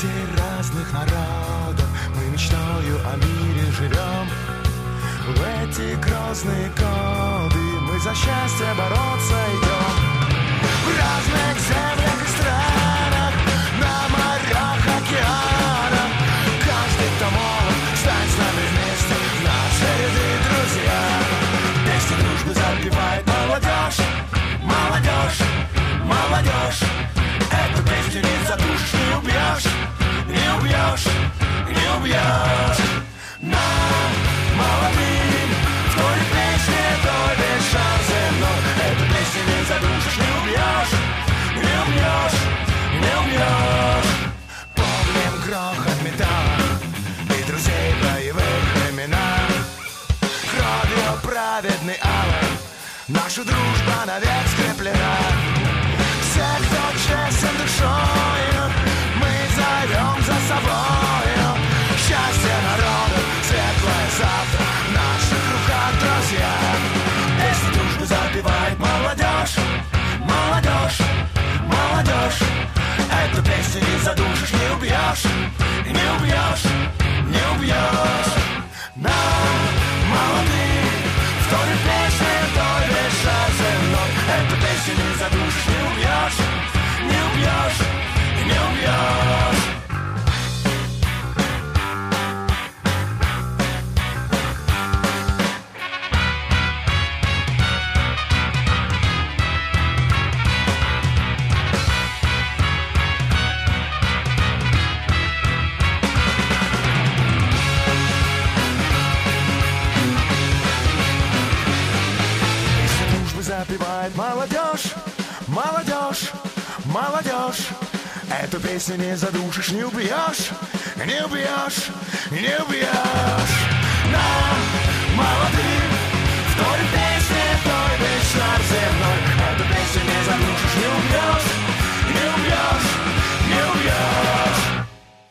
Детей разных народов, мы мечтою о мире живем. В эти грозные годы мы за счастье бороться идем. В разных землях и странах, на морях, океанах. Каждый, кто молод, стань с нами вместе, наши ряды друзья. Песни дружбы запевает молодежь, молодежь, молодежь. Эту песню не задушишь, не убьешь, не убьешь, не убьешь. Нам, молодым, в той песне, той весь шанс земной. Эту песню не задушишь, не убьешь, не убьешь, не убьешь. Помним грохот металла и друзей боевых времена. Кровью праведной алой наша дружба навек скреплена. Все, кто честен душою, мы зовем за собою. Счастье народа, светлое завтра, в наших руках, друзья. Песни дружбы запевает молодежь, молодежь, молодежь. Эту песню не задушишь, не убьешь, не убьешь, не убьешь. Нам, молодым, в той песне, той весь шанс земной. Эту песню не задушишь, не убьешь, не убьешь, не убьешь. Запевает молодежь, молодежь, молодежь. Эту песню не задушишь, не убьешь, не убьешь, не убьешь.